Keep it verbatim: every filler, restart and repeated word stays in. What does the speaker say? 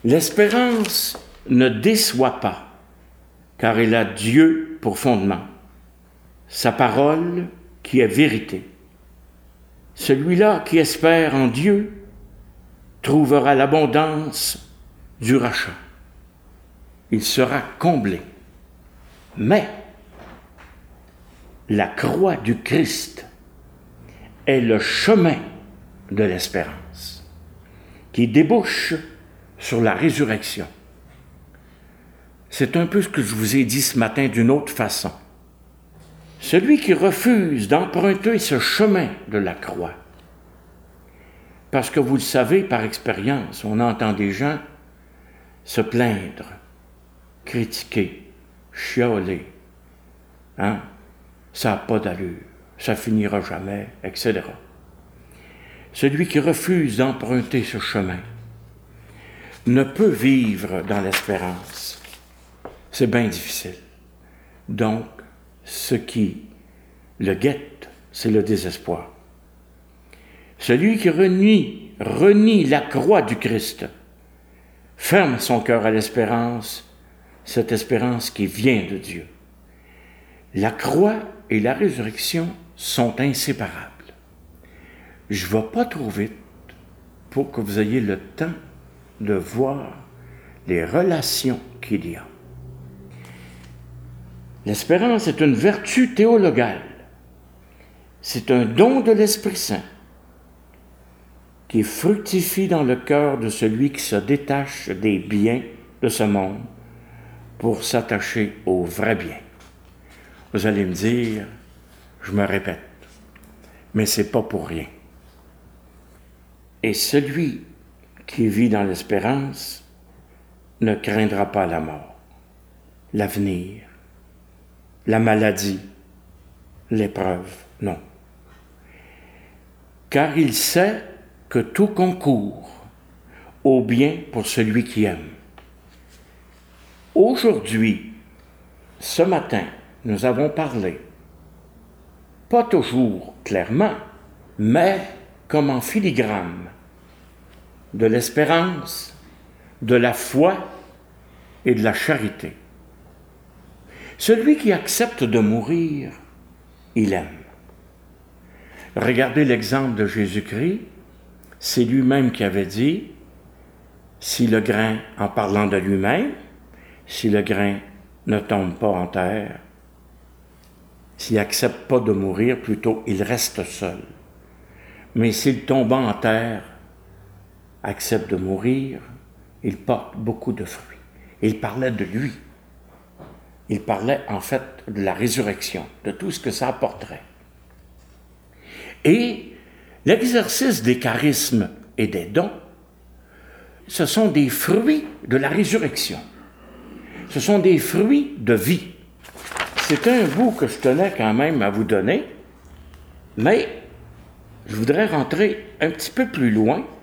L'espérance ne déçoit pas, car elle a Dieu pour fondement, sa parole qui est vérité. Celui-là qui espère en Dieu trouvera l'abondance du rachat. Il sera comblé. Mais la croix du Christ est le chemin de l'espérance qui débouche sur la résurrection. C'est un peu ce que je vous ai dit ce matin d'une autre façon. Celui qui refuse d'emprunter ce chemin de la croix, parce que vous le savez par expérience, on entend des gens se plaindre, critiquer, chialer, hein? Ça n'a pas d'allure, ça finira jamais, et cetera. Celui qui refuse d'emprunter ce chemin ne peut vivre dans l'espérance. C'est bien difficile. Donc, ce qui le guette, c'est le désespoir. Celui qui renie, renie la croix du Christ, ferme son cœur à l'espérance, cette espérance qui vient de Dieu. La croix et la résurrection sont inséparables. Je ne vais pas trop vite pour que vous ayez le temps de voir les relations qu'il y a. L'espérance est une vertu théologale. C'est un don de l'Esprit Saint qui fructifie dans le cœur de celui qui se détache des biens de ce monde pour s'attacher au vrai bien. Vous allez me dire, je me répète, mais c'est pas pour rien. Et celui qui vit dans l'espérance ne craindra pas la mort, l'avenir, la maladie, l'épreuve, non. Car il sait que tout concourt au bien pour celui qui aime. Aujourd'hui, ce matin, nous avons parlé, pas toujours clairement, mais comme en filigrane, de l'espérance, de la foi et de la charité. Celui qui accepte de mourir, il aime. Regardez l'exemple de Jésus-Christ, c'est lui-même qui avait dit, si le grain, en parlant de lui-même, si le grain ne tombe pas en terre, s'il n'accepte pas de mourir, plutôt il reste seul. Mais s'il tombe en terre, accepte de mourir, il porte beaucoup de fruits. Il parlait de lui. Il parlait en fait de la résurrection, de tout ce que ça apporterait. Et l'exercice des charismes et des dons, ce sont des fruits de la résurrection. Ce sont des fruits de vie. C'est un bout que je tenais quand même à vous donner, mais je voudrais rentrer un petit peu plus loin